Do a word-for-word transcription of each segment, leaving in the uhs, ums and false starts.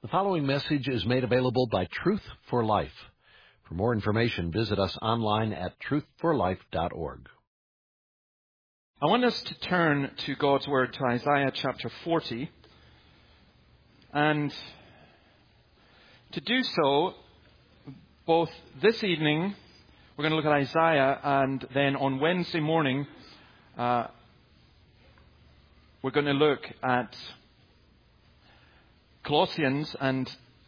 The following message is made available by Truth for Life. For more information, visit us online at truth for life dot org. I want us to turn to God's Word, to Isaiah chapter forty. And to do so, both this evening, we're going to look at Isaiah, and then on Wednesday morning, uh, we're going to look at Colossians. And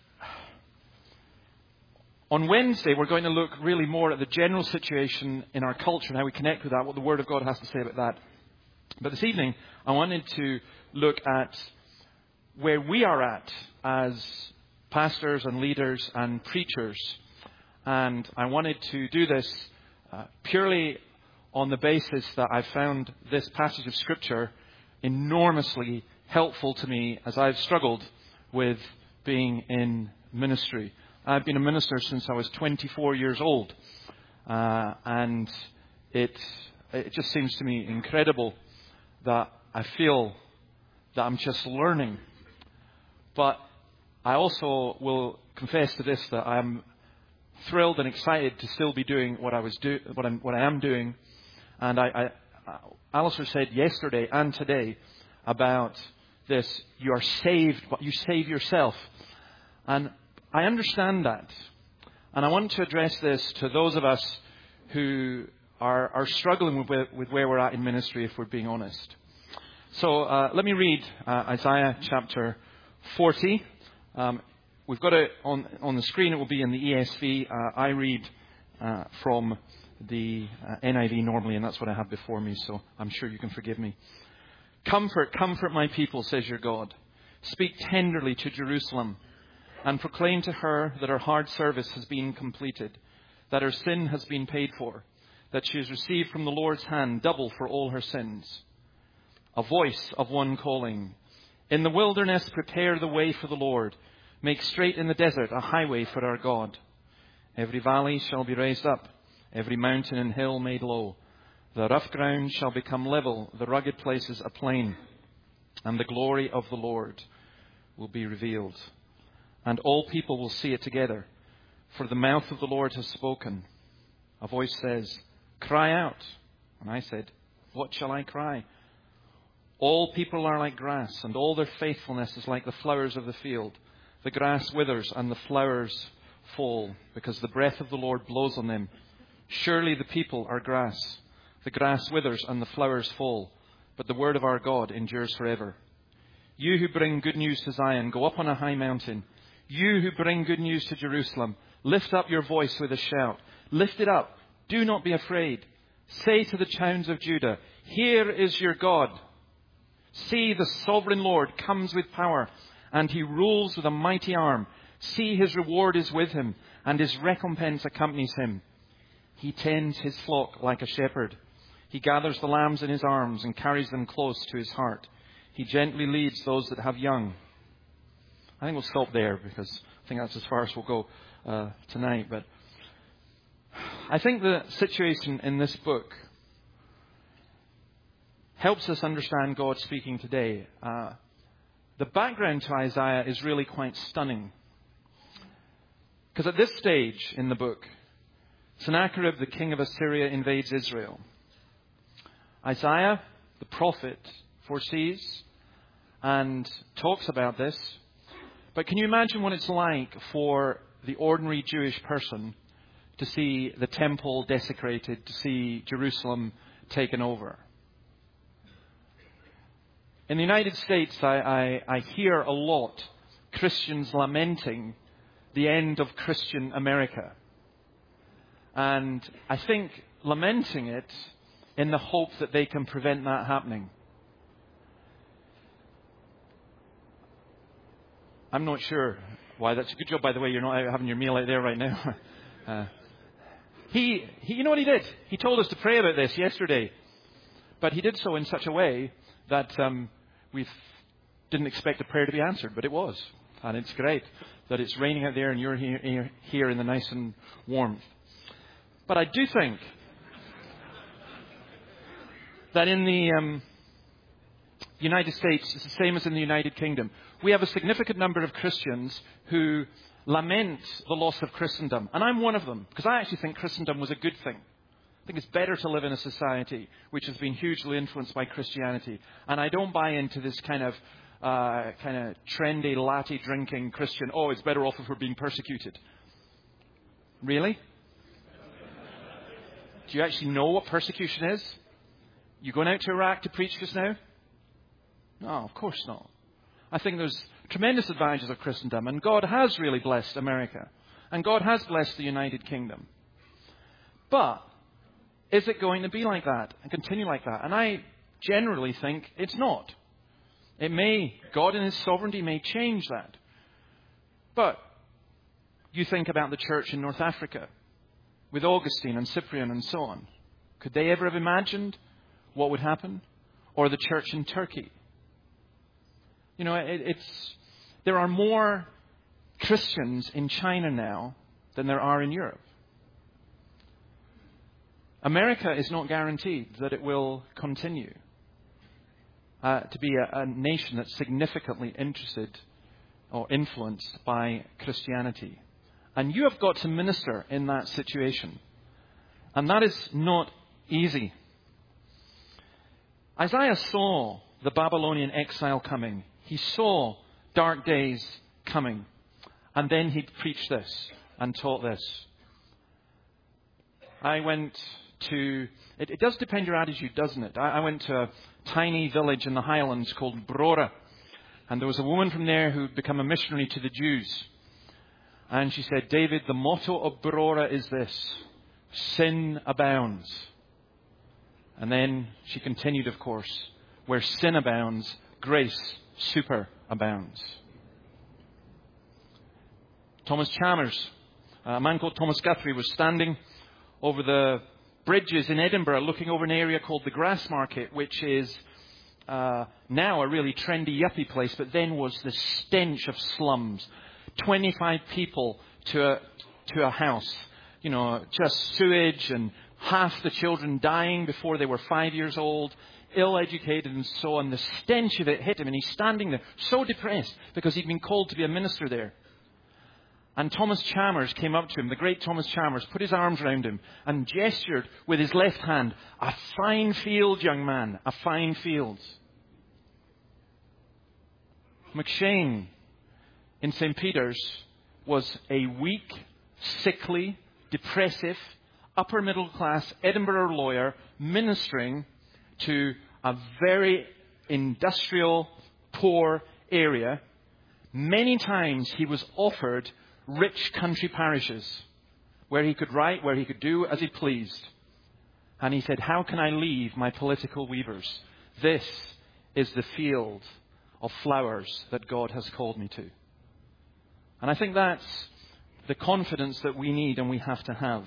on Wednesday, we're going to look really more at the general situation in our culture and how we connect with that, what the Word of God has to say about that. But this evening, I wanted to look at where we are at as pastors and leaders and preachers. And I wanted to do this uh, purely on the basis that I found this passage of Scripture enormously helpful to me as I've struggled with being in ministry. I've been a minister since I was twenty-four years old. Uh, and it, it just seems to me incredible that I feel that I'm just learning. But I also will confess to this, that I'm thrilled and excited to still be doing what I was do, what, I'm, what I am doing. And I, I, Alistair said yesterday and today about this: you are saved, but you save yourself. And I understand that. And I want to address this to those of us who are, are struggling with, with where we're at in ministry, if we're being honest. So uh, let me read uh, Isaiah chapter forty. Um, we've got it on, on the screen. It will be in the E S V. Uh, I read uh, from the uh, N I V normally, and that's what I have before me, so I'm sure you can forgive me. Comfort, comfort my people, says your God. Speak tenderly to Jerusalem and proclaim to her that her hard service has been completed, that her sin has been paid for, that she has received from the Lord's hand double for all her sins. A voice of one calling, in the wilderness prepare the way for the Lord. Make straight in the desert a highway for our God. Every valley shall be raised up, every mountain and hill made low. The rough ground shall become level, the rugged places a plain, and the glory of the Lord will be revealed. And all people will see it together, for the mouth of the Lord has spoken. A voice says, cry out. And I said, what shall I cry? All people are like grass, and all their faithfulness is like the flowers of the field. The grass withers and the flowers fall, because the breath of the Lord blows on them. Surely the people are grass. The grass withers and the flowers fall, but the word of our God endures forever. You who bring good news to Zion, go up on a high mountain. You who bring good news to Jerusalem, lift up your voice with a shout. Lift it up. Do not be afraid. Say to the towns of Judah, here is your God. See, the sovereign Lord comes with power, and he rules with a mighty arm. See, his reward is with him, and his recompense accompanies him. He tends his flock like a shepherd. He gathers the lambs in his arms and carries them close to his heart. He gently leads those that have young. I think we'll stop there, because I think that's as far as we'll go uh, tonight. But I think the situation in this book helps us understand God speaking today. Uh, the background to Isaiah is really quite stunning. Because at this stage in the book, Sennacherib, the king of Assyria, invades Israel. Isaiah, the prophet, foresees and talks about this. But can you imagine what it's like for the ordinary Jewish person to see the temple desecrated, to see Jerusalem taken over? In the United States, I, I, I hear a lot Christians lamenting the end of Christian America. And I think lamenting it in the hope that they can prevent that happening. I'm not sure why. That's a good job, by the way, you're not out having your meal out there right now. uh, he, he, you know what he did? He told us to pray about this yesterday. But he did so in such a way that um, we didn't expect the prayer to be answered, but it was. And it's great that it's raining out there and you're here, here in the nice and warmth. But I do think that in the um, United States, it's the same as in the United Kingdom. we have a significant number of Christians who lament the loss of Christendom. And I'm one of them, because I actually think Christendom was a good thing. I think it's better to live in a society which has been hugely influenced by Christianity. And I don't buy into this kind of uh, kind of trendy, latte drinking Christian, oh, it's better off if we're being persecuted. Really? Do you actually know what persecution is? You going out to Iraq to preach just now? No, of course not. I think there's tremendous advantages of Christendom, and God has really blessed America, and God has blessed the United Kingdom. But is it going to be like that and continue like that? And I generally think it's not. It may, God in His sovereignty may change that. But you think about the church in North Africa with Augustine and Cyprian and so on. Could they ever have imagined what would happen? Or the church in Turkey? You know, it, it's there are more Christians in China now than there are in Europe. America is not guaranteed that it will continue uh, to be a, a nation that's significantly interested or influenced by Christianity. And you have got to minister in that situation. And that is not easy. Isaiah saw the Babylonian exile coming. He saw dark days coming. And then he preached this and taught this. I went to... It, it does depend your attitude, doesn't it? I, I went to a tiny village in the Highlands called Brora. And there was a woman from there who had become a missionary to the Jews. And she said, David, the motto of Brora is this: sin abounds. And then she continued, of course, where sin abounds, grace superabounds. Thomas Chalmers, a man called Thomas Guthrie, was standing over the bridges in Edinburgh looking over an area called the Grassmarket, which is uh, now a really trendy yuppie place, but then was the stench of slums. twenty-five people to a, to a house. You know, just sewage and half the children dying before they were five years old, ill-educated and so on. The stench of it hit him, and he's standing there so depressed because he'd been called to be a minister there. And Thomas Chalmers came up to him, the great Thomas Chalmers, put his arms around him and gestured with his left hand, "A fine field, young man, a fine field." McShane in Saint Peter's was a weak, sickly, depressive, upper middle class Edinburgh lawyer ministering to a very industrial, poor area. Many times he was offered rich country parishes where he could write, where he could do as he pleased. And he said, how can I leave my political weavers? This is the field of flowers that God has called me to. And I think that's the confidence that we need and we have to have.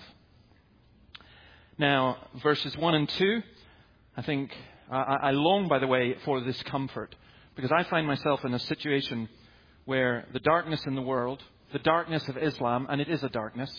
Now, verses one and two, I think, I, I long, by the way, for this comfort. Because I find myself in a situation where the darkness in the world, the darkness of Islam, and it is a darkness,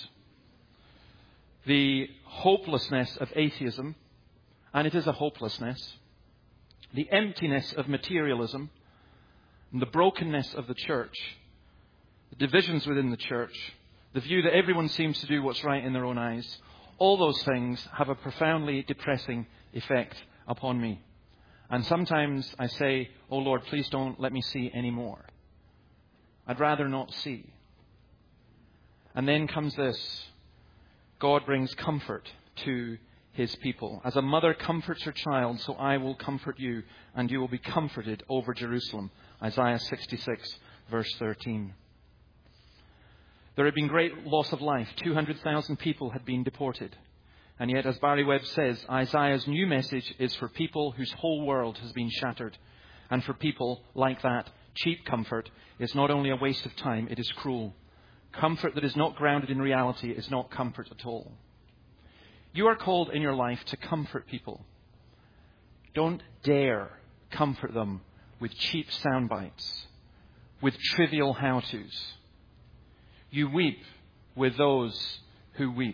the hopelessness of atheism, and it is a hopelessness, the emptiness of materialism, and the brokenness of the church, the divisions within the church, the view that everyone seems to do what's right in their own eyes, all those things have a profoundly depressing effect upon me. And sometimes I say, oh Lord, please don't let me see any more. I'd rather not see. And then comes this. God brings comfort to His people. As a mother comforts her child, so I will comfort you, and you will be comforted over Jerusalem. Isaiah sixty-six, verse thirteen. There had been great loss of life. two hundred thousand people had been deported. And yet, as Barry Webb says, Isaiah's new message is for people whose whole world has been shattered. And for people like that, cheap comfort is not only a waste of time, it is cruel. Comfort that is not grounded in reality is not comfort at all. You are called in your life to comfort people. Don't dare comfort them with cheap sound bites, with trivial how-tos. You weep with those who weep.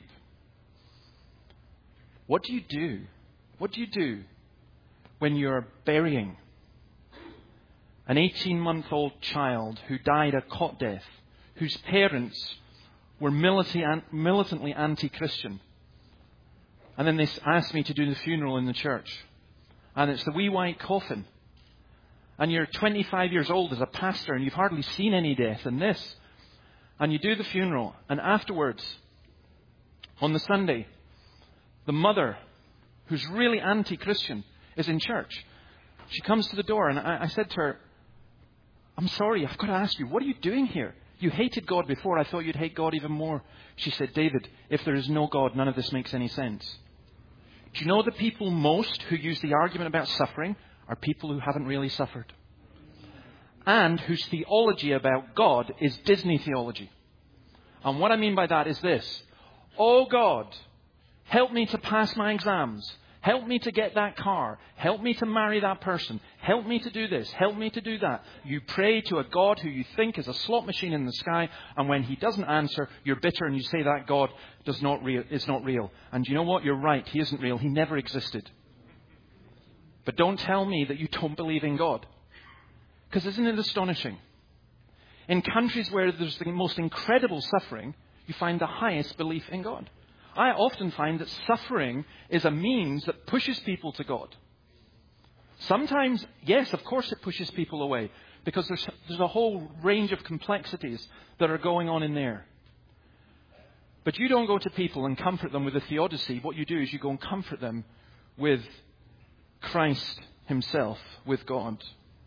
What do you do? What do you do when you're burying, an eighteen-month-old child who died a cot death, whose parents were militantly anti-Christian. And then they asked me to do the funeral in the church. And it's the wee white coffin. And you're twenty-five years old as a pastor and you've hardly seen any death in this. And you do the funeral. And afterwards, on the Sunday, the mother, who's really anti-Christian, is in church. She comes to the door and I, I said to her, I'm sorry, I've got to ask you, what are you doing here? You hated God before. I thought you'd hate God even more. She said, David, if there is no God, none of this makes any sense. Do you know the people most who use the argument about suffering are people who haven't really suffered? And whose theology about God is Disney theology. And what I mean by that is this. Oh God, help me to pass my exams. Help me to get that car. Help me to marry that person. Help me to do this. Help me to do that. You pray to a God who you think is a slot machine in the sky. And when he doesn't answer, you're bitter and you say that God does not real, is not real. And you know what? You're right. He isn't real. He never existed. But don't tell me that you don't believe in God. Because isn't it astonishing? In countries where there's the most incredible suffering, you find the highest belief in God. I often find that suffering is a means that pushes people to God. Sometimes, yes, of course it pushes people away, because there's, there's a whole range of complexities that are going on in there. But you don't go to people and comfort them with a theodicy. What you do is you go and comfort them with Christ himself, with God.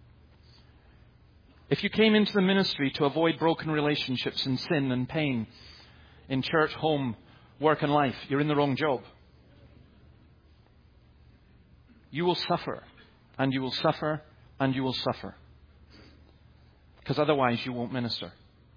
If you came into the ministry to avoid broken relationships and sin and pain in church, home, work and life, you're in the wrong job. You will suffer, and you will suffer, and you will suffer. Because otherwise you won't minister.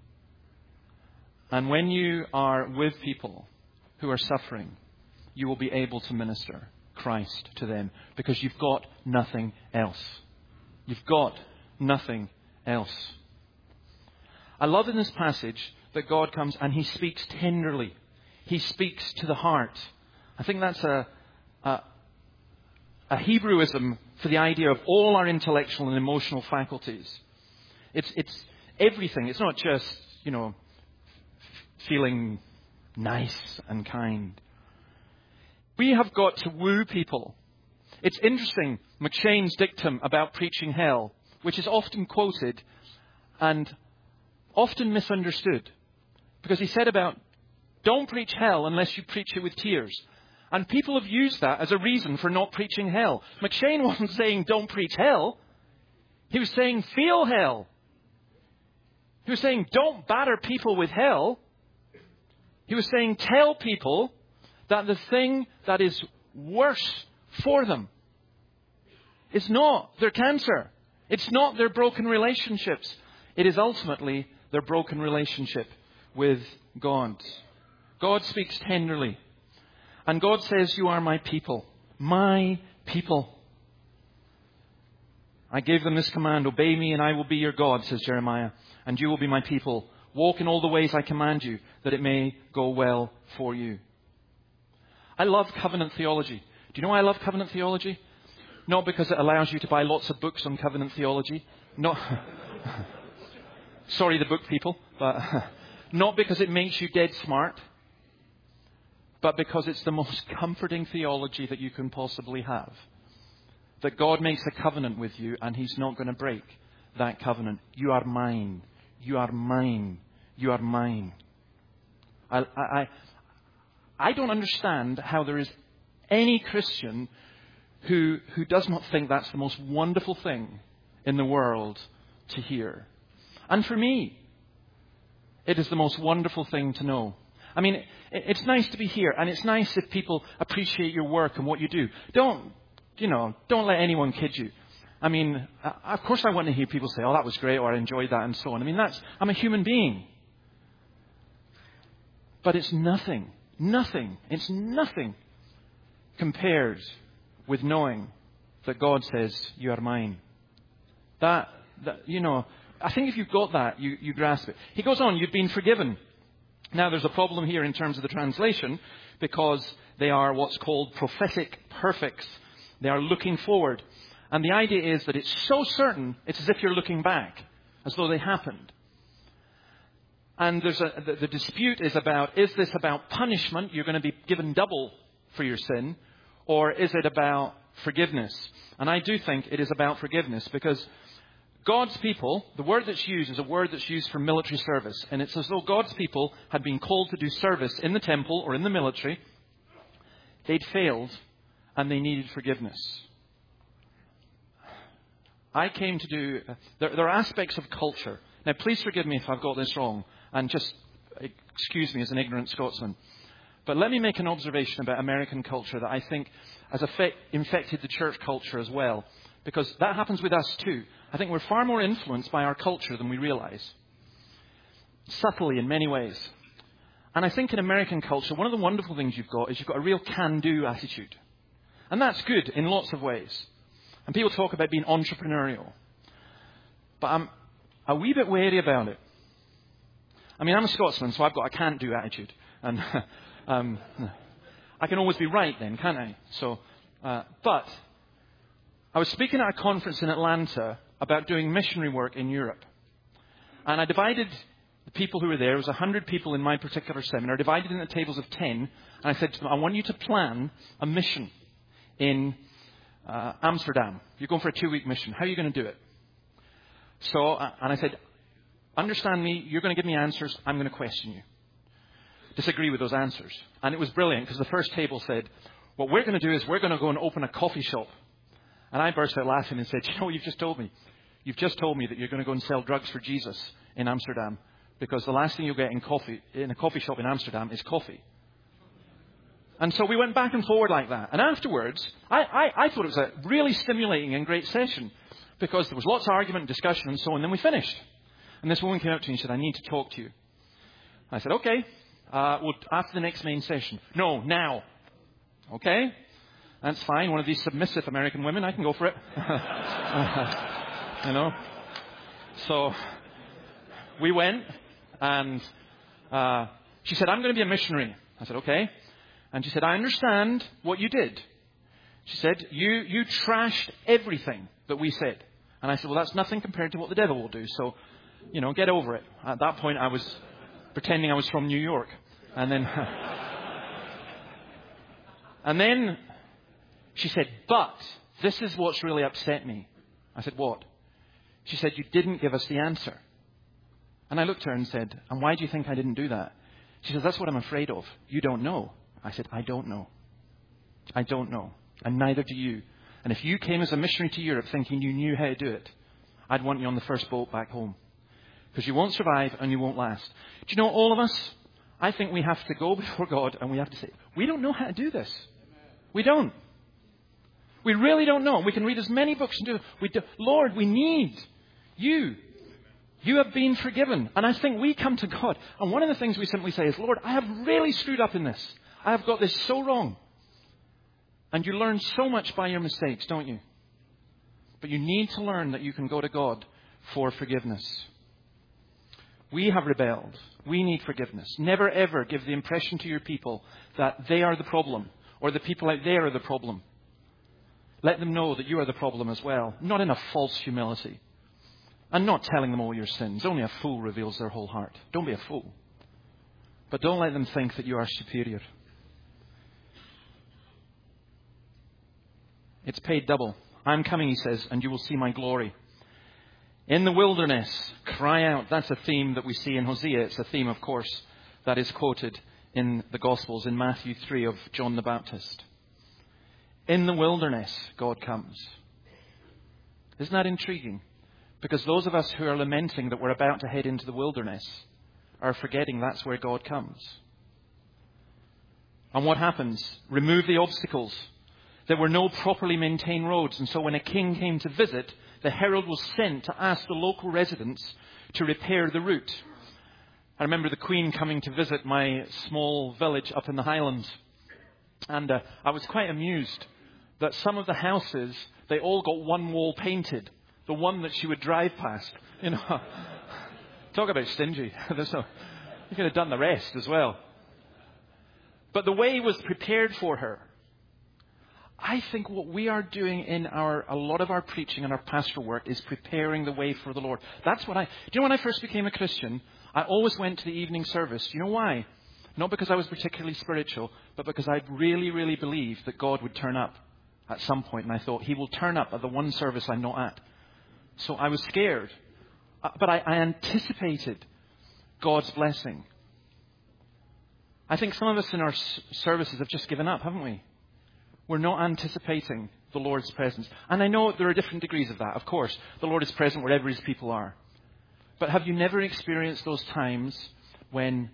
And when you are with people who are suffering, you will be able to minister Christ to them, because you've got nothing else. You've got nothing else. I love in this passage that God comes and he speaks tenderly. He speaks to the heart. I think that's a, a, a Hebrewism for the idea of all our intellectual and emotional faculties. It's, it's everything. It's not just, you know, feeling nice and kind. We have got to woo people. It's interesting, McShane's dictum about preaching hell, which is often quoted and often misunderstood. Because he said about, don't preach hell unless you preach it with tears. And people have used that as a reason for not preaching hell. McShane wasn't saying don't preach hell. He was saying feel hell. He was saying don't batter people with hell. He was saying tell people that the thing that is worse for them is not their cancer. It's not their broken relationships. It is ultimately their broken relationship with God. God speaks tenderly. And God says, you are my people. My people. I gave them this command, obey me and I will be your God, says Jeremiah. And you will be my people. Walk in all the ways I command you, that it may go well for you. I love covenant theology. Do you know why I love covenant theology? Not because it allows you to buy lots of books on covenant theology. Not, sorry, the book people. But not because it makes you dead smart. But because it's the most comforting theology that you can possibly have. That God makes a covenant with you and he's not going to break that covenant. You are mine. You are mine. You are mine. I, I, I don't understand how there is any Christian who, who does not think that's the most wonderful thing in the world to hear. And for me, it is the most wonderful thing to know. I mean, it, it's nice to be here, and it's nice if people appreciate your work and what you do. Don't, you know, don't let anyone kid you. I mean, of course I want to hear people say, oh, that was great, or I enjoyed that, and so on. I mean, that's, I'm a human being. But it's nothing, nothing, it's nothing compared with knowing that God says, you are mine. That, that you know, I think if you've got that, you, you grasp it. He goes on, you've been forgiven. Now, there's a problem here in terms of the translation, because they are what's called prophetic perfects. They are looking forward. And the idea is that it's so certain, it's as if you're looking back, as though they happened. And there's a, the, the dispute is about, is this about punishment? You're going to be given double for your sin. Or is it about forgiveness? And I do think it is about forgiveness, because God's people, the word that's used is a word that's used for military service. And it's as though God's people had been called to do service in the temple or in the military. They'd failed and they needed forgiveness. I came to do... There, there are aspects of culture. Now, please forgive me if I've got this wrong. And just excuse me as an ignorant Scotsman. But let me make an observation about American culture that I think has effect, infected the church culture as well. Because that happens with us too. I think we're far more influenced by our culture than we realize. Subtly in many ways. And I think in American culture, one of the wonderful things you've got is you've got a real can-do attitude. And that's good in lots of ways. And people talk about being entrepreneurial. But I'm a wee bit wary about it. I mean, I'm a Scotsman, so I've got a can't-do attitude. And um, I can always be right then, can't I? So, uh, but I was speaking at a conference in Atlanta about doing missionary work in Europe. And I divided the people who were there. It was one hundred people in my particular seminar, divided into tables of ten. And I said to them, I want you to plan a mission in uh, Amsterdam. You're going for a two-week mission. How are you going to do it? So, uh, and I said, understand me, you're going to give me answers, I'm going to question you. Disagree with those answers. And it was brilliant, because the first table said, what we're going to do is we're going to go and open a coffee shop. And I burst out laughing and said, you know what you've just told me? You've just told me that you're going to go and sell drugs for Jesus in Amsterdam, because the last thing you'll get in coffee in a coffee shop in Amsterdam is coffee. And so we went back and forward like that. And afterwards, I, I, I thought it was a really stimulating and great session, because there was lots of argument and discussion and so on. And then we finished. And this woman came up to me and said, I need to talk to you. I said, okay. Uh, well, after the next main session. No, now. Okay. That's fine. One of these submissive American women. I can go for it. You know. So we went, and uh, she said, I'm going to be a missionary. I said, okay. And she said, I understand what you did. She said, you, you trashed everything that we said. And I said, well, that's nothing compared to what the devil will do. So, you know, get over it. At that point, I was pretending I was from New York. And then, and then she said, but this is what's really upset me. I said, what? She said, you didn't give us the answer. And I looked at her and said, and why do you think I didn't do that? She said, that's what I'm afraid of. You don't know. I said, I don't know. I don't know. And neither do you. And if you came as a missionary to Europe thinking you knew how to do it, I'd want you on the first boat back home. Because you won't survive and you won't last. Do you know, all of us, I think we have to go before God and we have to say, we don't know how to do this. We don't. We really don't know. We can read as many books and do. We do. Lord, we need you. You have been forgiven. And I think we come to God. And one of the things we simply say is, Lord, I have really screwed up in this. I have got this so wrong. And you learn so much by your mistakes, don't you? But you need to learn that you can go to God for forgiveness. We have rebelled. We need forgiveness. Never ever give the impression to your people that they are the problem, or the people out there are the problem. Let them know that you are the problem as well, not in a false humility. And not telling them all your sins. Only a fool reveals their whole heart. Don't be a fool. But don't let them think that you are superior. It's paid double. I'm coming, he says, and you will see my glory. In the wilderness, cry out. That's a theme that we see in Hosea. It's a theme, of course, that is quoted in the Gospels in Matthew three of John the Baptist. In the wilderness, God comes. Isn't that intriguing? Because those of us who are lamenting that we're about to head into the wilderness are forgetting that's where God comes. And what happens? Remove the obstacles. There were no properly maintained roads. And so when a king came to visit, the herald was sent to ask the local residents to repair the route. I remember the Queen coming to visit my small village up in the Highlands. And uh, I was quite amused that some of the houses, they all got one wall painted. The one that she would drive past. You know, talk about stingy. There's no, you could have done the rest as well. But the way was prepared for her. I think what we are doing in our, a lot of our preaching and our pastoral work is preparing the way for the Lord. That's what I, do you know when I first became a Christian, I always went to the evening service. Do you know why? Not because I was particularly spiritual, but because I really, really believed that God would turn up at some point. And I thought, He will turn up at the one service I'm not at. So I was scared. But I, I anticipated God's blessing. I think some of us in our s- services have just given up, haven't we? We're not anticipating the Lord's presence. And I know there are different degrees of that, of course. The Lord is present wherever His people are. But have you never experienced those times when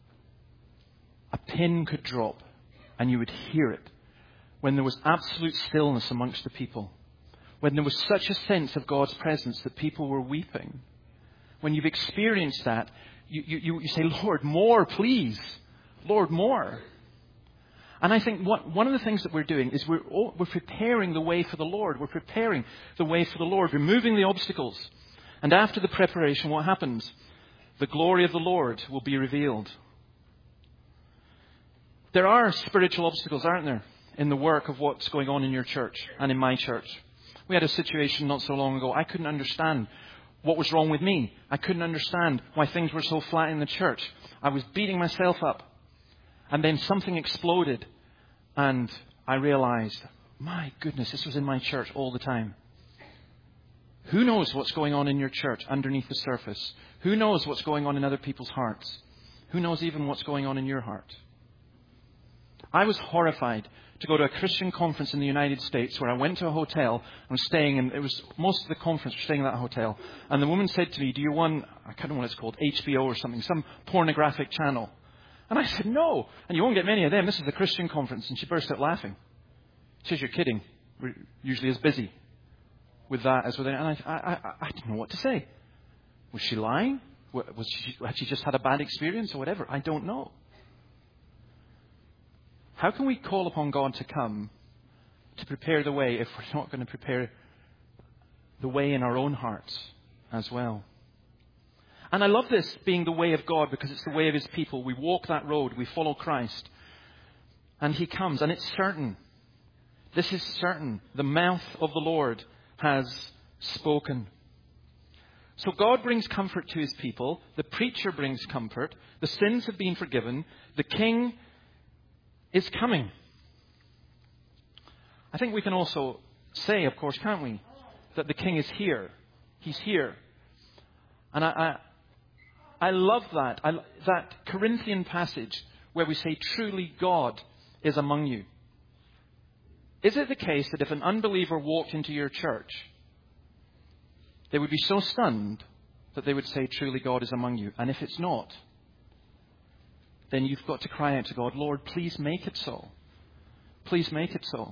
a pin could drop and you would hear it? When there was absolute stillness amongst the people? When there was such a sense of God's presence that people were weeping? When you've experienced that, you, you, you say, Lord, more, please. Lord, more. And I think what, one of the things that we're doing is we're, we're preparing the way for the Lord. We're preparing the way for the Lord, removing the obstacles. And after the preparation, what happens? The glory of the Lord will be revealed. There are spiritual obstacles, aren't there, in the work of what's going on in your church and in my church. We had a situation not so long ago. I couldn't understand what was wrong with me. I couldn't understand why things were so flat in the church. I was beating myself up. And then something exploded. And I realized, my goodness, this was in my church all the time. Who knows what's going on in your church underneath the surface? Who knows what's going on in other people's hearts? Who knows even what's going on in your heart? I was horrified to go to a Christian conference in the United States where I went to a hotel and was staying, and it was most of the conference were staying in that hotel. And the woman said to me, do you want, I can't remember what it's called, H B O or something, some pornographic channel? And I said, no. And you won't get many of them. This is a Christian conference. And she burst out laughing. She says, you're kidding. We're usually as busy with that as with it. And I, I, I, I didn't know what to say. Was she lying? Was she, had she just had a bad experience or whatever? I don't know. How can we call upon God to come to prepare the way if we're not going to prepare the way in our own hearts as well? And I love this being the way of God because it's the way of His people. We walk that road. We follow Christ. And He comes. And it's certain. This is certain. The mouth of the Lord has spoken. So God brings comfort to His people. The preacher brings comfort. The sins have been forgiven. The King is coming. I think we can also say, of course, can't we, that the King is here. He's here. And I, I, I love that. I, that Corinthian passage where we say, truly God is among you. Is it the case that if an unbeliever walked into your church, they would be so stunned that they would say, truly God is among you? And if it's not, then you've got to cry out to God, Lord, please make it so. Please make it so.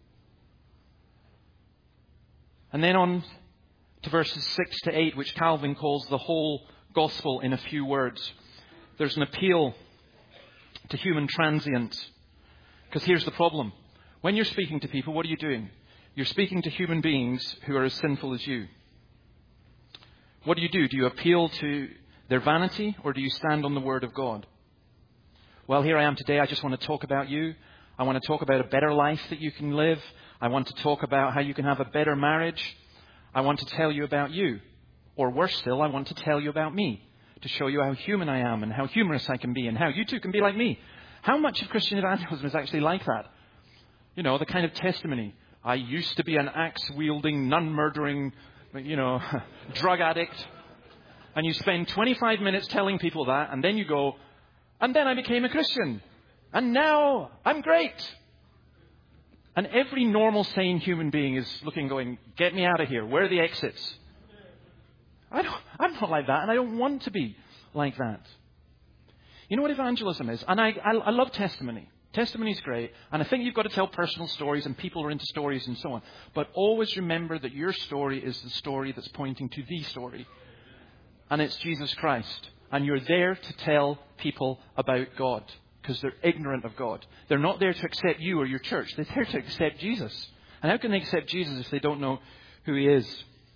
And then on to verses six to eight, which Calvin calls the whole gospel in a few words. There's an appeal to human transience. Because here's the problem. When you're speaking to people, what are you doing? You're speaking to human beings who are as sinful as you. What do you do? Do you appeal to their vanity or do you stand on the word of God? Well, here I am today. I just want to talk about you. I want to talk about a better life that you can live. I want to talk about how you can have a better marriage. I want to tell you about you. Or worse still, I want to tell you about me. To show you how human I am and how humorous I can be and how you too can be like me. How much of Christian evangelism is actually like that? You know, the kind of testimony. I used to be an axe-wielding, nun-murdering, you know, drug addict. And you spend twenty-five minutes telling people that, and then you go, and then I became a Christian. And now I'm great. And every normal, sane human being is looking, going, get me out of here. Where are the exits? I don't, I'm not like that, and I don't want to be like that. You know what evangelism is? And I, I, I love testimony. Testimony is great. And I think you've got to tell personal stories, and people are into stories and so on. But always remember that your story is the story that's pointing to the story. And it's Jesus Christ. And you're there to tell people about God because they're ignorant of God. They're not there to accept you or your church. They're there to accept Jesus. And how can they accept Jesus if they don't know who He is?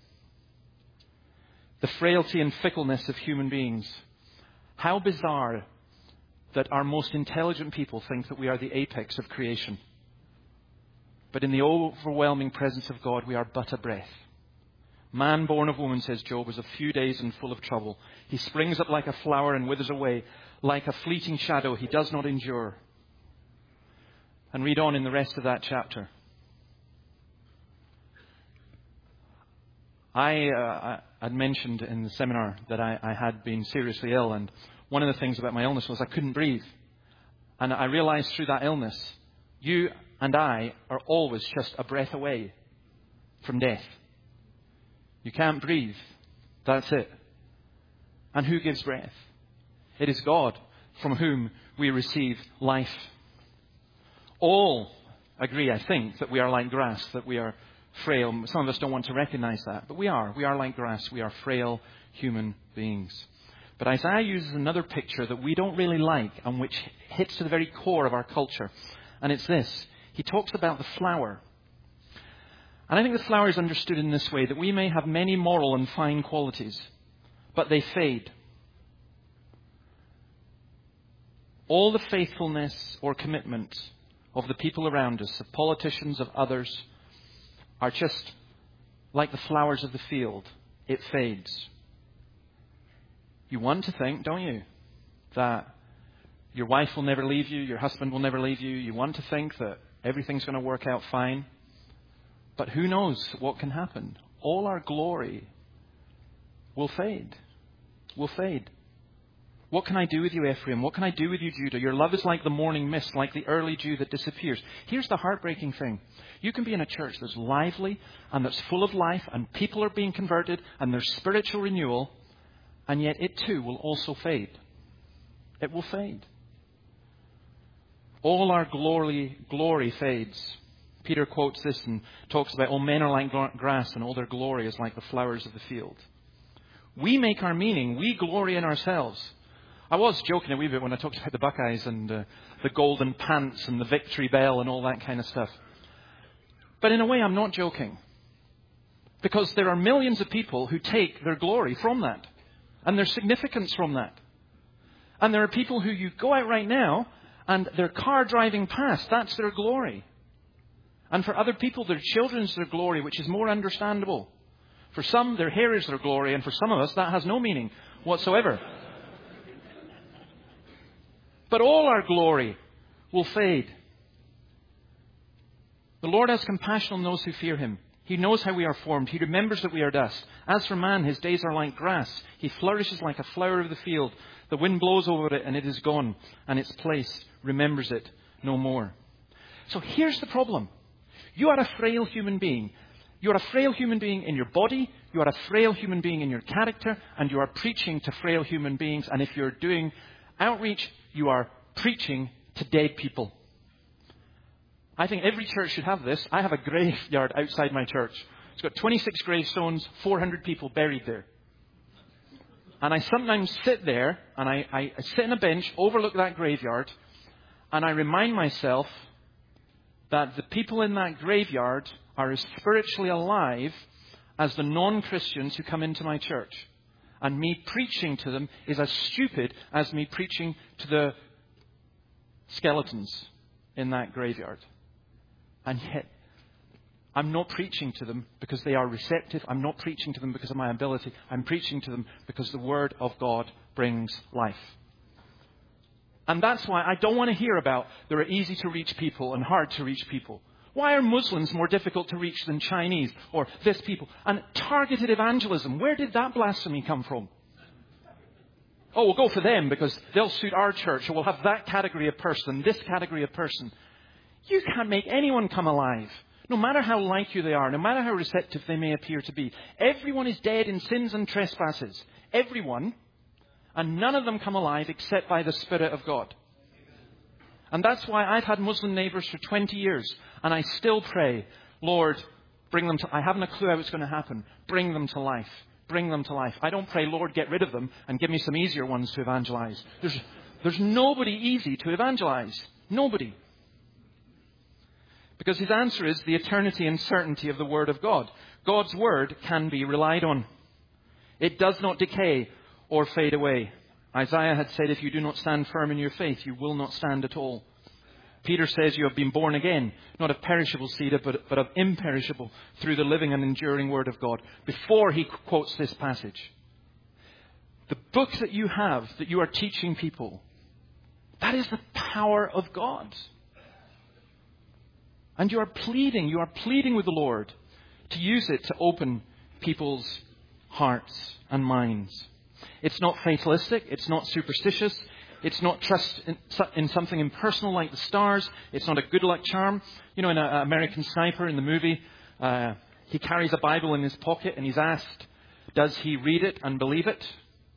The frailty and fickleness of human beings. How bizarre that our most intelligent people think that we are the apex of creation. But in the overwhelming presence of God, we are but a breath. Man born of woman, says Job, is a few days and full of trouble. He springs up like a flower and withers away. Like a fleeting shadow, he does not endure. And read on in the rest of that chapter. I, uh, I had mentioned in the seminar that I, I had been seriously ill, and one of the things about my illness was I couldn't breathe. And I realized through that illness, you and I are always just a breath away from death. You can't breathe. That's it. And who gives breath? It is God, from whom we receive life. All agree, I think, that we are like grass, that we are frail. Some of us don't want to recognize that, but we are. We are like grass. We are frail human beings. But Isaiah uses another picture that we don't really like and which hits to the very core of our culture. And it's this. He talks about the flower. And I think the flower is understood in this way, that we may have many moral and fine qualities, but they fade. All the faithfulness or commitment of the people around us, of politicians, of others, are just like the flowers of the field. It fades. You want to think, don't you, that your wife will never leave you, your husband will never leave you. You want to think that everything's going to work out fine. But who knows what can happen? All our glory will fade. Will fade. What can I do with you, Ephraim? What can I do with you, Judah? Your love is like the morning mist, like the early dew that disappears. Here's the heartbreaking thing. You can be in a church that's lively and that's full of life and people are being converted and there's spiritual renewal, and yet it too will also fade. It will fade. All our glory, glory fades. Peter quotes this and talks about, all men are like grass and all their glory is like the flowers of the field. We make our meaning. We glory in ourselves. I was joking a wee bit when I talked about the Buckeyes and uh, the golden pants and the victory bell and all that kind of stuff. But in a way, I'm not joking. Because there are millions of people who take their glory from that. And their significance from that. And there are people who you go out right now and their car driving past, that's their glory. And for other people, their children's their glory, which is more understandable. For some, their hair is their glory, and for some of us, that has no meaning whatsoever. But all our glory will fade. The Lord has compassion on those who fear him. He knows how we are formed. He remembers that we are dust. As for man, his days are like grass. He flourishes like a flower of the field. The wind blows over it, and it is gone, and its place remembers it no more. So here's the problem. You are a frail human being. You are a frail human being in your body. You are a frail human being in your character. And you are preaching to frail human beings. And if you're doing outreach, you are preaching to dead people. I think every church should have this. I have a graveyard outside my church. It's got twenty-six gravestones, four hundred people buried there. And I sometimes sit there and I, I, I sit on a bench, overlook that graveyard, and I remind myself that the people in that graveyard are as spiritually alive as the non-Christians who come into my church. And me preaching to them is as stupid as me preaching to the skeletons in that graveyard. And yet, I'm not preaching to them because they are receptive. I'm not preaching to them because of my ability. I'm preaching to them because the Word of God brings life. And that's why I don't want to hear about there are easy to reach people and hard to reach people. Why are Muslims more difficult to reach than Chinese or this people? And targeted evangelism, where did that blasphemy come from? Oh, we'll go for them because they'll suit our church, or we'll have that category of person, this category of person. You can't make anyone come alive, no matter how like you they are, no matter how receptive they may appear to be. Everyone is dead in sins and trespasses. Everyone. And none of them come alive except by the Spirit of God. And that's why I've had Muslim neighbours for twenty years. And I still pray, Lord, bring them to... I haven't a clue how it's going to happen. Bring them to life. Bring them to life. I don't pray, Lord, get rid of them and give me some easier ones to evangelize. There's, there's nobody easy to evangelize. Nobody. Because his answer is the eternity and certainty of the Word of God. God's Word can be relied on. It does not decay or fade away. Isaiah had said, if you do not stand firm in your faith, you will not stand at all. Peter says you have been born again, not of perishable seed, but, but of imperishable, through the living and enduring word of God, before he quotes this passage. The book that you have, that you are teaching people, that is the power of God. And you are pleading, you are pleading with the Lord to use it to open people's hearts and minds. It's not fatalistic, it's not superstitious, it's not trust in, in something impersonal like the stars, it's not a good luck charm. You know, in an American Sniper in the movie, uh, he carries a Bible in his pocket and he's asked, does he read it and believe it?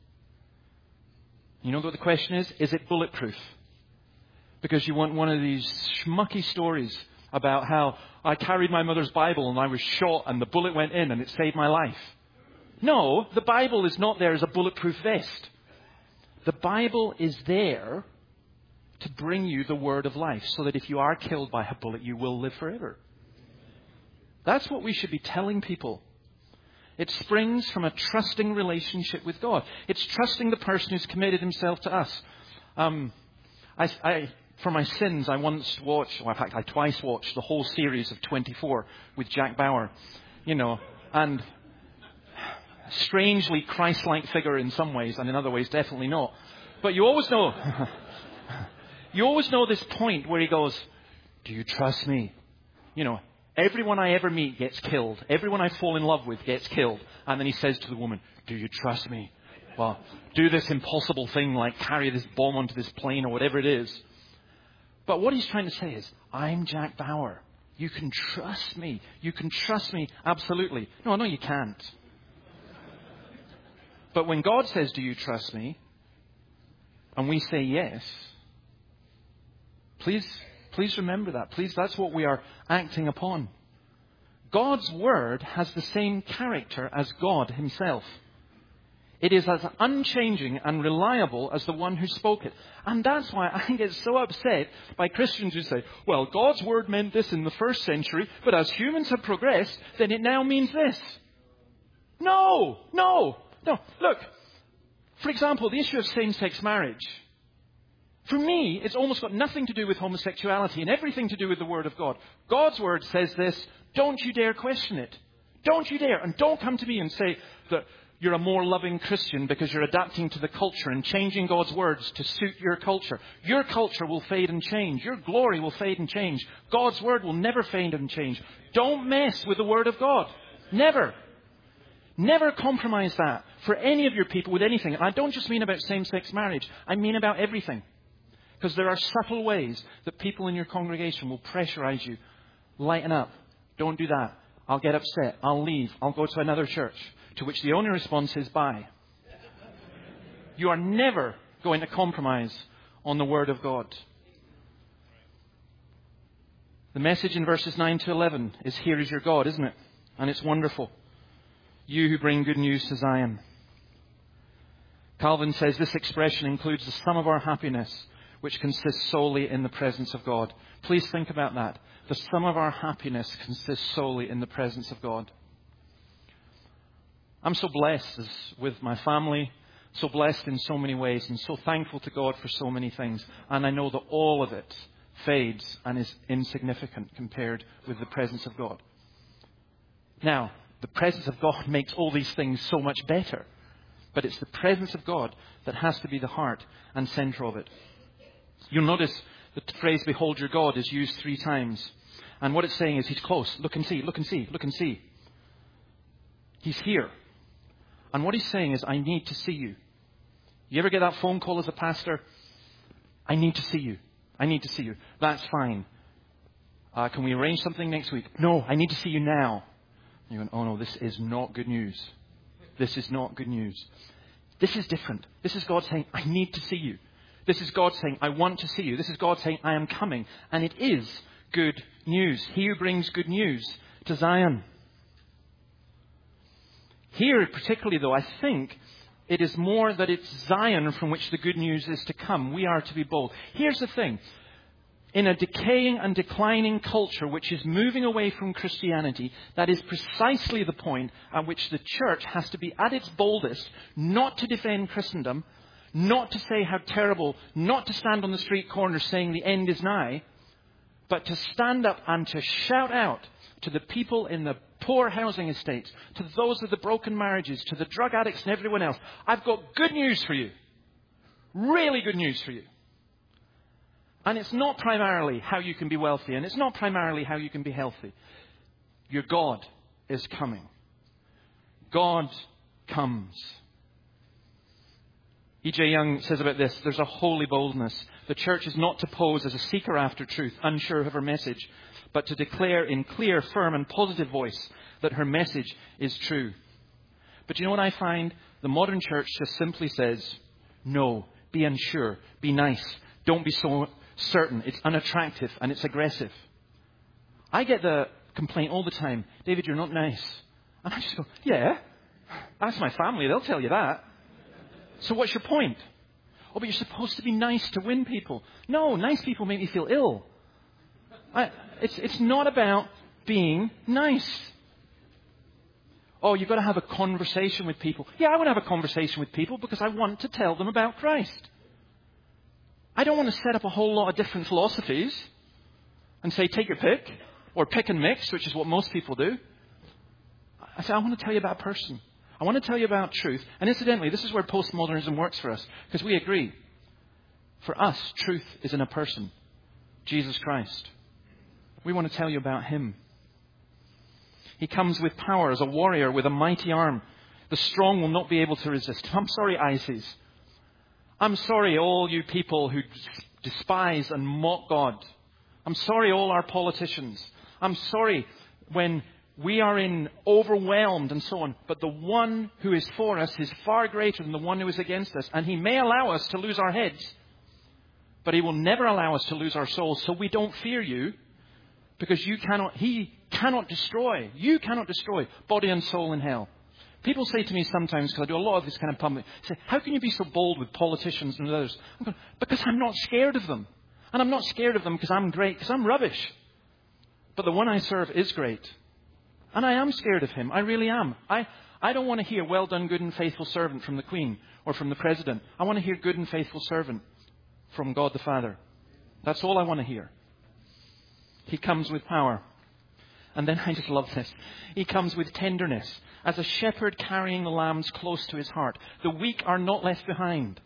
You know what the question is? Is it bulletproof? Because you want one of these schmucky stories about how I carried my mother's Bible and I was shot and the bullet went in and it saved my life. No, the Bible is not there as a bulletproof vest. The Bible is there to bring you the word of life so that if you are killed by a bullet, you will live forever. That's what we should be telling people. It springs from a trusting relationship with God. It's trusting the person who's committed himself to us. Um, I, I, for my sins, I once watched, well, in fact, I twice watched the whole series of twenty-four with Jack Bauer. You know, and strangely Christ-like figure in some ways, and in other ways, definitely not. But you always know, you always know this point where he goes, do you trust me? You know, everyone I ever meet gets killed. Everyone I fall in love with gets killed. And then he says to the woman, do you trust me? Well, do this impossible thing like carry this bomb onto this plane or whatever it is. But what he's trying to say is, I'm Jack Bauer. You can trust me. You can trust me absolutely. No, no, you can't. But when God says, do you trust me? And we say yes. Please, please remember that. Please, that's what we are acting upon. God's word has the same character as God himself. It is as unchanging and reliable as the one who spoke it. And that's why I get so upset by Christians who say, well, God's word meant this in the first century, but as humans have progressed, then it now means this. No, no, no. Look, for example, the issue of same-sex marriage. For me, it's almost got nothing to do with homosexuality and everything to do with the word of God. God's word says this. Don't you dare question it. Don't you dare. And don't come to me and say that you're a more loving Christian because you're adapting to the culture and changing God's words to suit your culture. Your culture will fade and change. Your glory will fade and change. God's word will never fade and change. Don't mess with the word of God. Never. Never compromise that for any of your people with anything. And I don't just mean about same-sex marriage. I mean about everything. Because there are subtle ways that people in your congregation will pressurize you. Lighten up. Don't do that. I'll get upset. I'll leave. I'll go to another church. To which the only response is bye. You are never going to compromise on the word of God. The message in verses nine to eleven is, here is your God, isn't it? And it's wonderful. You who bring good news to Zion. Calvin says this expression includes the sum of our happiness, which consists solely in the presence of God. Please think about that. The sum of our happiness consists solely in the presence of God. I'm so blessed as with my family, so blessed in so many ways, and so thankful to God for so many things. And I know that all of it fades and is insignificant compared with the presence of God. Now, the presence of God makes all these things so much better. But it's the presence of God that has to be the heart and center of it. You'll notice the phrase, behold your God, is used three times. And what it's saying is, he's close. Look and see, look and see, look and see. He's here. And what he's saying is, I need to see you. You ever get that phone call as a pastor? I need to see you. I need to see you. That's fine. Uh, can we arrange something next week? No, I need to see you now. And you're going, oh no, this is not good news. This is not good news. This is different. This is God saying, I need to see you. This is God saying, I want to see you. This is God saying, I am coming. And it is good news. He who brings good news to Zion. Here, particularly though, I think it is more that it's Zion from which the good news is to come. We are to be bold. Here's the thing. In a decaying and declining culture which is moving away from Christianity, that is precisely the point at which the church has to be at its boldest, not to defend Christendom, not to say how terrible, not to stand on the street corner saying the end is nigh, but to stand up and to shout out to the people in the poor housing estates, to those with the broken marriages, to the drug addicts and everyone else, I've got good news for you. Really good news for you. And it's not primarily how you can be wealthy, and it's not primarily how you can be healthy. Your God is coming. God comes. E J Young says about this, there's a holy boldness. The church is not to pose as a seeker after truth, unsure of her message, but to declare in clear, firm and positive voice that her message is true. But you know what I find? The modern church just simply says, no, be unsure, be nice, don't be so certain. It's unattractive and it's aggressive. I get the complaint all the time, David, you're not nice. And I just go, yeah, ask my family, they'll tell you that. So what's your point? Oh, but you're supposed to be nice to win people. No, nice people make me feel ill. I, it's, it's not about being nice. Oh, you've got to have a conversation with people. Yeah, I want to have a conversation with people because I want to tell them about Christ. I don't want to set up a whole lot of different philosophies and say, take your pick, or pick and mix, which is what most people do. I say, I want to tell you about a person. I want to tell you about truth. And incidentally, this is where postmodernism works for us, because we agree. For us, truth is in a person, Jesus Christ. We want to tell you about him. He comes with power as a warrior with a mighty arm. The strong will not be able to resist. I'm sorry, ISIS. I'm sorry, all you people who despise and mock God. I'm sorry, all our politicians. I'm sorry when we are in overwhelmed and so on. But the one who is for us is far greater than the one who is against us. And he may allow us to lose our heads, but he will never allow us to lose our souls. So we don't fear you, because you cannot, he cannot destroy. You cannot destroy body and soul in hell. People say to me sometimes, because I do a lot of this kind of public, say, how can you be so bold with politicians and others? I'm going, because I'm not scared of them. And I'm not scared of them because I'm great, because I'm rubbish. But the one I serve is great. And I am scared of him. I really am. I, I don't want to hear, well done, good and faithful servant from the Queen or from the President. I want to hear good and faithful servant from God the Father. That's all I want to hear. He comes with power. And then I just love this. He comes with tenderness, as a shepherd carrying the lambs close to his heart. The weak are not left behind.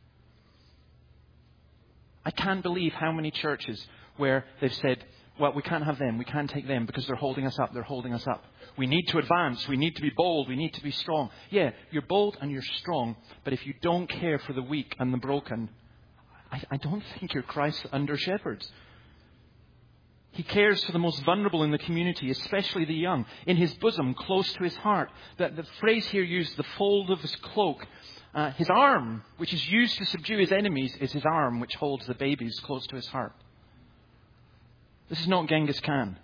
I can't believe how many churches where they've said, well, we can't have them, we can't take them because they're holding us up, they're holding us up. We need to advance, we need to be bold, we need to be strong. Yeah, you're bold and you're strong, but if you don't care for the weak and the broken, I, I don't think you're Christ's under shepherds. He cares for the most vulnerable in the community, especially the young, in his bosom, close to his heart. The, the phrase here used, the fold of his cloak. Uh, his arm, which is used to subdue his enemies, is his arm, which holds the babies close to his heart. This is not Genghis Khan.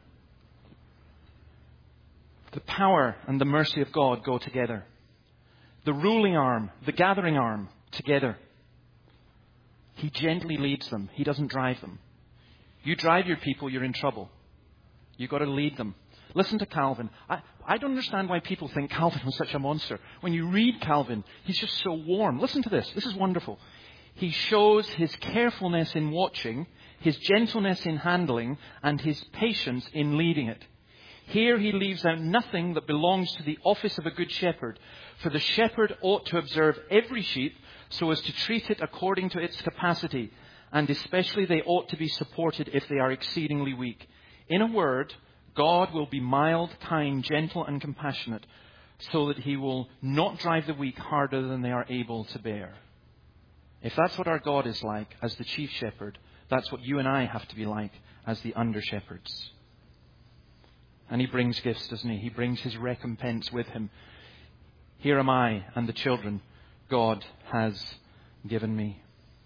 The power and the mercy of God go together. The ruling arm, the gathering arm, together. He gently leads them. He doesn't drive them. You drive your people, you're in trouble. You've got to lead them. Listen to Calvin. I, I don't understand why people think Calvin was such a monster. When you read Calvin, he's just so warm. Listen to this. This is wonderful. He shows his carefulness in watching, his gentleness in handling, and his patience in leading it. Here he leaves out nothing that belongs to the office of a good shepherd. For the shepherd ought to observe every sheep so as to treat it according to its capacity. And especially they ought to be supported if they are exceedingly weak. In a word, God will be mild, kind, gentle, and compassionate, so that he will not drive the weak harder than they are able to bear. If that's what our God is like as the chief shepherd, that's what you and I have to be like as the under-shepherds. And he brings gifts, doesn't he? He brings his recompense with him. Here am I and the children God has given me.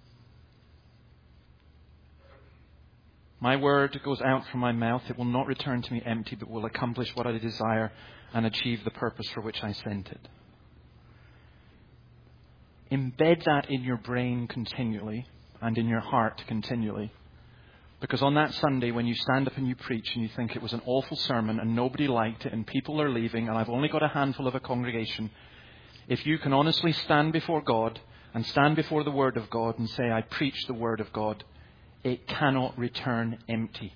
My word goes out from my mouth. It will not return to me empty, but will accomplish what I desire and achieve the purpose for which I sent it. Embed that in your brain continually and in your heart continually. Because on that Sunday when you stand up and you preach and you think it was an awful sermon and nobody liked it and people are leaving and I've only got a handful of a congregation, if you can honestly stand before God and stand before the Word of God and say, I preach the Word of God, it cannot return empty.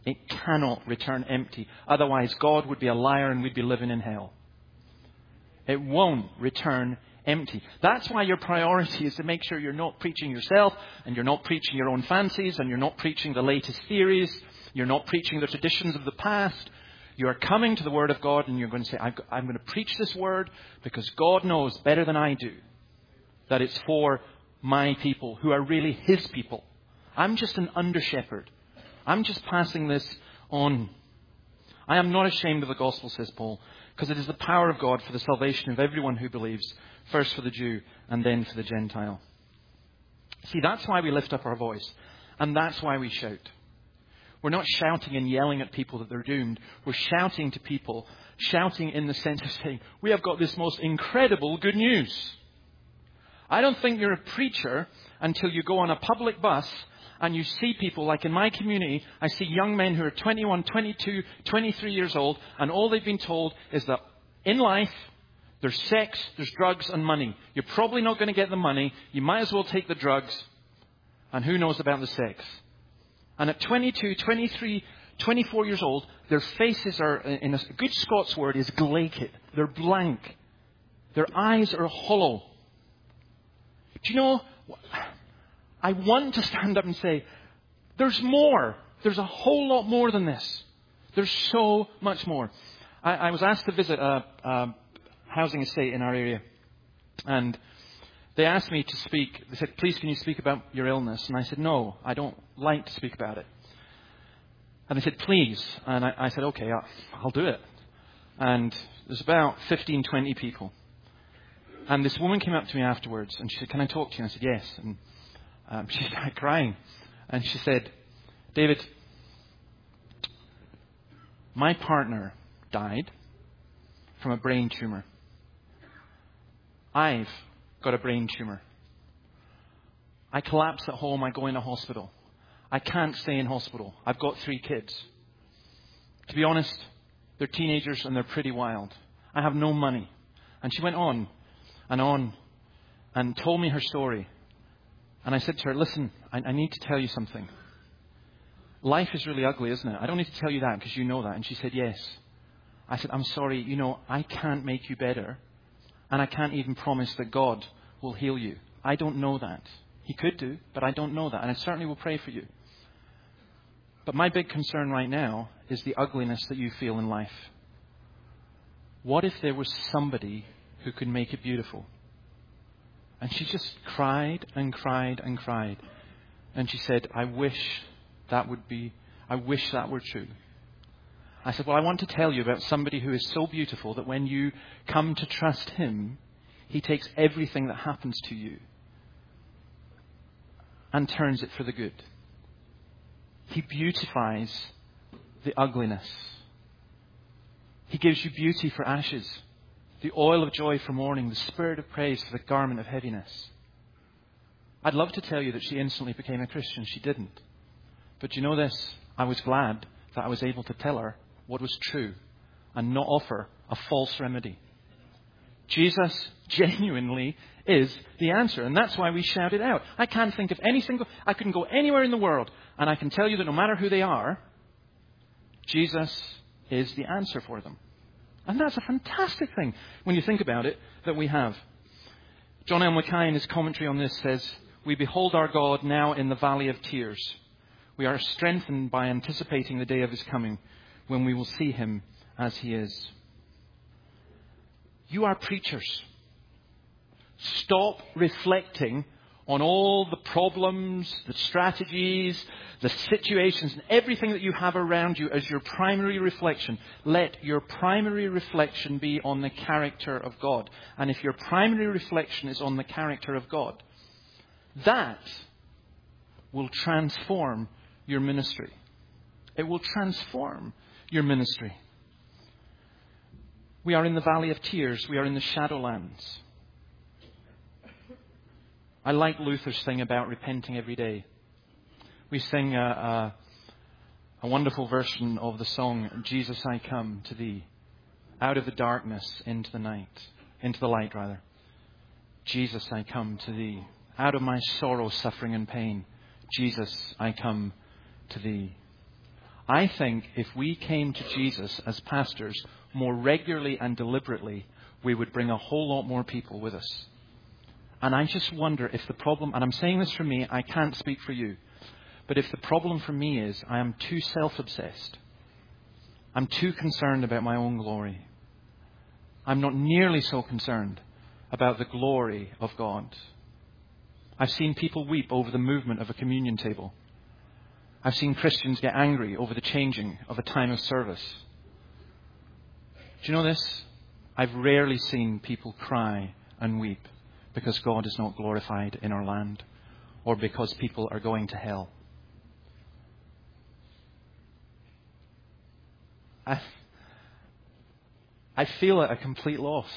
It cannot return empty. Otherwise, God would be a liar and we'd be living in hell. It won't return empty. That's why your priority is to make sure you're not preaching yourself and you're not preaching your own fancies and you're not preaching the latest theories. You're not preaching the traditions of the past. You are coming to the Word of God and you're going to say, I'm going to preach this Word because God knows better than I do that it's for my people who are really His people. I'm just an under-shepherd. I'm just passing this on. I am not ashamed of the gospel, says Paul, because it is the power of God for the salvation of everyone who believes, first for the Jew and then for the Gentile. See, that's why we lift up our voice, and that's why we shout. We're not shouting and yelling at people that they're doomed. We're shouting to people, shouting in the sense of saying, we have got this most incredible good news. I don't think you're a preacher until you go on a public bus and you see people, like in my community, I see young men who are twenty-one, twenty-two, twenty-three years old, and all they've been told is that in life, there's sex, there's drugs and money. You're probably not going to get the money. You might as well take the drugs. And who knows about the sex? And at twenty-two, twenty-three, twenty-four years old, their faces are, in a good Scots word, is glaiked. They're blank. Their eyes are hollow. Do you know, I want to stand up and say, there's more. There's a whole lot more than this. There's so much more. I, I was asked to visit a, a housing estate in our area. And they asked me to speak. They said, please, can you speak about your illness? And I said, no, I don't like to speak about it. And they said, please. And I, I said, okay, I'll, I'll do it. And there's about fifteen, twenty people. And this woman came up to me afterwards and she said, can I talk to you? And I said, yes. And um, she started crying. And she said, David, my partner died from a brain tumor. I've got a brain tumor. I collapse at home. I go into hospital. I can't stay in hospital. I've got three kids. To be honest, they're teenagers and they're pretty wild. I have no money. And she went on and on and told me her story. And I said to her, listen, I, I need to tell you something. Life is really ugly, isn't it? I don't need to tell you that because you know that. And she said, yes. I said, I'm sorry, you know, I can't make you better. And I can't even promise that God will heal you. I don't know that. He could do, but I don't know that. And I certainly will pray for you. But my big concern right now is the ugliness that you feel in life. What if there was somebody who could make it beautiful? And she just cried and cried and cried. And she said, I wish that would be, I wish that were true. I said, well, I want to tell you about somebody who is so beautiful that when you come to trust Him, He takes everything that happens to you and turns it for the good. He beautifies the ugliness. He gives you beauty for ashes, the oil of joy for mourning, the spirit of praise for the garment of heaviness. I'd love to tell you that she instantly became a Christian. She didn't. But you know this? I was glad that I was able to tell her what was true and not offer a false remedy. Jesus genuinely is the answer. And that's why we shout it out. I can't think of any single... I can go anywhere in the world and I can tell you that no matter who they are, Jesus is the answer for them. And that's a fantastic thing when you think about it that we have. John L. Mackay in his commentary on this says, we behold our God now in the valley of tears. We are strengthened by anticipating the day of His coming when we will see Him as He is. You are preachers. Stop reflecting on all the problems, the strategies, the situations, and everything that you have around you as your primary reflection. Let your primary reflection be on the character of God. And if your primary reflection is on the character of God, that will transform your ministry. It will transform your ministry. We are in the valley of tears. We are in the shadowlands. I like Luther's thing about repenting every day. We sing a, a, a wonderful version of the song, Jesus, I come to Thee, out of the darkness into the night, into the light rather. Jesus, I come to Thee, out of my sorrow, suffering and pain. Jesus, I come to Thee. I think if we came to Jesus as pastors more regularly and deliberately, we would bring a whole lot more people with us. And I just wonder if the problem, and I'm saying this for me, I can't speak for you, but if the problem for me is I am too self-obsessed. I'm too concerned about my own glory. I'm not nearly so concerned about the glory of God. I've seen people weep over the movement of a communion table. I've seen Christians get angry over the changing of a time of service. Do you know this? I've rarely seen people cry and weep because God is not glorified in our land or because people are going to hell. I, I feel at a complete loss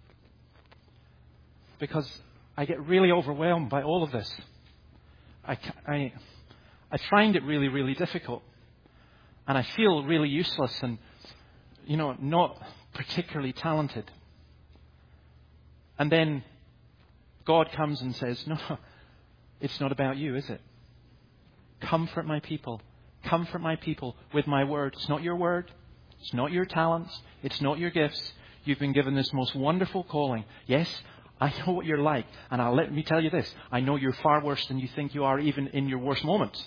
because I get really overwhelmed by all of this. I, I, I find it really, really difficult. And I feel really useless and, you know, not particularly talented. And then God comes and says, no, it's not about you, is it? Comfort my people. Comfort my people with my word. It's not your word. It's not your talents. It's not your gifts. You've been given this most wonderful calling. Yes, I know what you're like. And I'll let me tell you this. I know you're far worse than you think you are, even in your worst moments.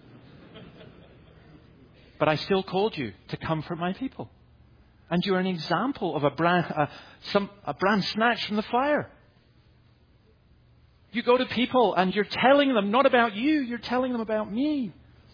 But I still called you to comfort my people. And you're an example of a brand, uh, some, a brand snatched from the fire. You go to people and you're telling them not about you, you're telling them about me.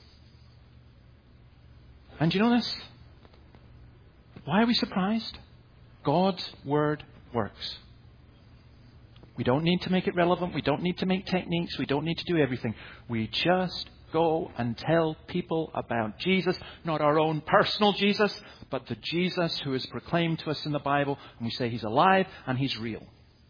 And you know this? Why are we surprised? God's word works. We don't need to make it relevant. We don't need to make techniques. We don't need to do everything. We just go and tell people about Jesus, not our own personal Jesus, but the Jesus who is proclaimed to us in the Bible. And we say he's alive and he's real.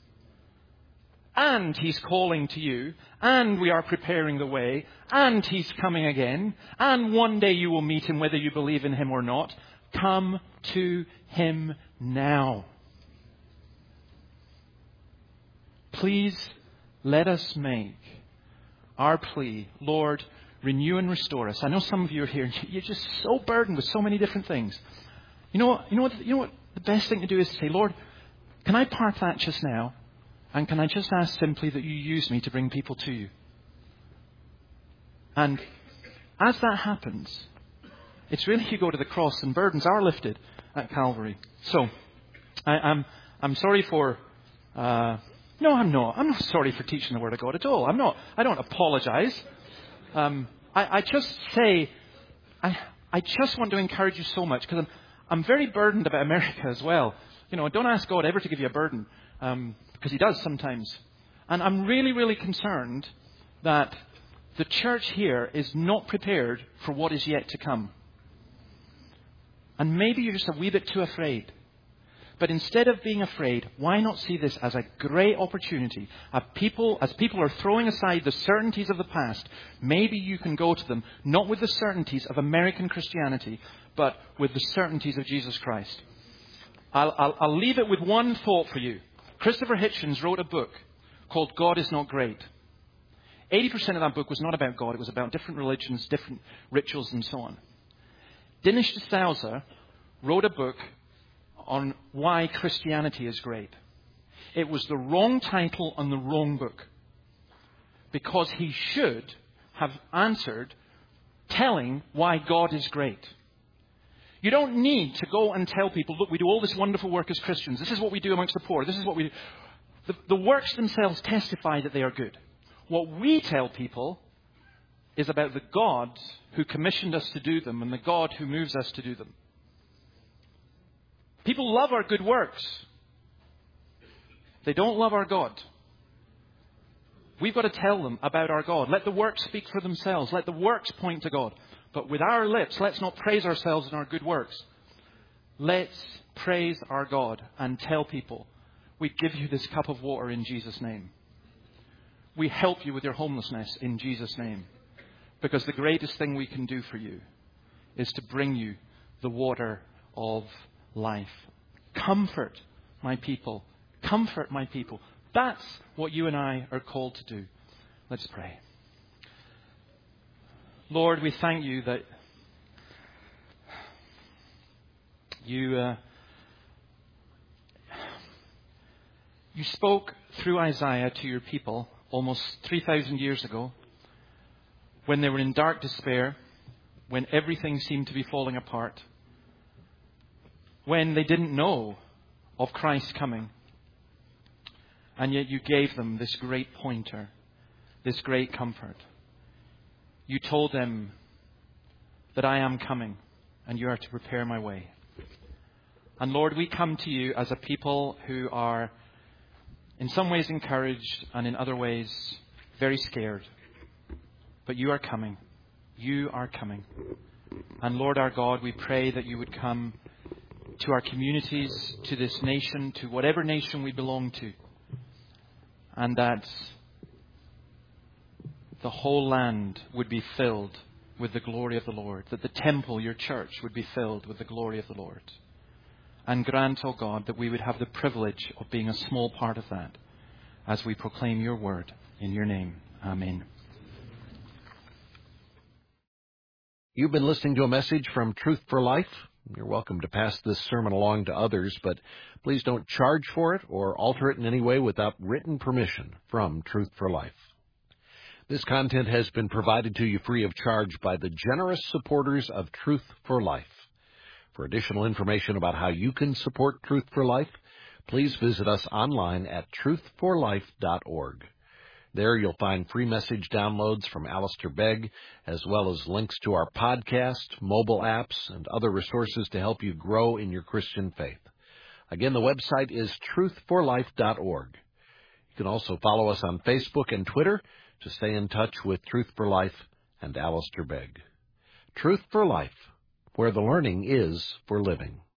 And he's calling to you, and we are preparing the way, and he's coming again, and one day you will meet him whether you believe in him or not. Come to him now. Please let us make our plea, Lord, renew and restore us. I know some of you are here, and you're just so burdened with so many different things. You know what? You know what? You know what? The best thing to do is to say, Lord, can I park that just now? And can I just ask simply that you use me to bring people to you? And as that happens, it's really you go to the cross and burdens are lifted at Calvary. So, I, I'm I'm sorry for. Uh, no, I'm not. I'm not sorry for teaching the Word of God at all. I'm not. I don't apologise. Um, I, I just say, I I just want to encourage you so much because I'm I'm very burdened about America as well. You know, don't ask God ever to give you a burden. Um, because he does sometimes. And I'm really, really concerned that the church here is not prepared for what is yet to come. And maybe you're just a wee bit too afraid. But instead of being afraid, why not see this as a great opportunity? As people, as people are throwing aside the certainties of the past, maybe you can go to them, not with the certainties of American Christianity, but with the certainties of Jesus Christ. I'll, I'll, I'll leave it with one thought for you. Christopher Hitchens wrote a book called God is Not Great. eighty percent of that book was not about God. It was about different religions, different rituals, and so on. Dinesh D'Souza wrote a book on why Christianity is great. It was the wrong title on the wrong book. Because he should have answered telling why God is great. You don't need to go and tell people, look, we do all this wonderful work as Christians. This is what we do amongst the poor. This is what we do. The, the works themselves testify that they are good. What we tell people is about the God who commissioned us to do them and the God who moves us to do them. People love our good works. They don't love our God. We've got to tell them about our God. Let the works speak for themselves. Let the works point to God. But with our lips, let's not praise ourselves in our good works. Let's praise our God and tell people, we give you this cup of water in Jesus' name. We help you with your homelessness in Jesus' name. Because the greatest thing we can do for you is to bring you the water of life. Comfort my people. Comfort my people. That's what you and I are called to do. Let's pray. Lord, we thank you that You, uh, you spoke through Isaiah to your people almost three thousand years ago when they were in dark despair, when everything seemed to be falling apart, when they didn't know of Christ coming. And yet you gave them this great pointer, this great comfort. You told them that I am coming and you are to prepare my way. And Lord, we come to you as a people who are in some ways encouraged and in other ways very scared. But you are coming. You are coming. And Lord our God, we pray that you would come to our communities, to this nation, to whatever nation we belong to. And that the whole land would be filled with the glory of the Lord. That the temple, your church, would be filled with the glory of the Lord. And grant, O God, that we would have the privilege of being a small part of that as we proclaim your word in your name. Amen. You've been listening to a message from Truth for Life. You're welcome to pass this sermon along to others, but please don't charge for it or alter it in any way without written permission from Truth for Life. This content has been provided to you free of charge by the generous supporters of Truth for Life. For additional information about how you can support Truth for Life, please visit us online at truth for life dot org. There you'll find free message downloads from Alistair Begg, as well as links to our podcast, mobile apps, and other resources to help you grow in your Christian faith. Again, the website is truth for life dot org. You can also follow us on Facebook and Twitter to stay in touch with Truth for Life and Alistair Begg. Truth for Life, where the learning is for living.